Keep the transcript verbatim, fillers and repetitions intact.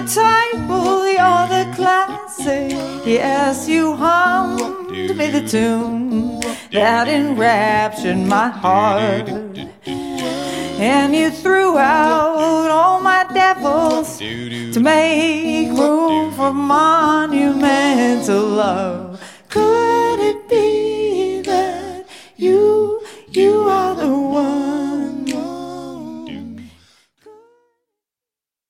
the table, you're the classic. Yes, you hummed me the tune that enraptured my heart. And you threw out all my devils to make room for monumental love. Could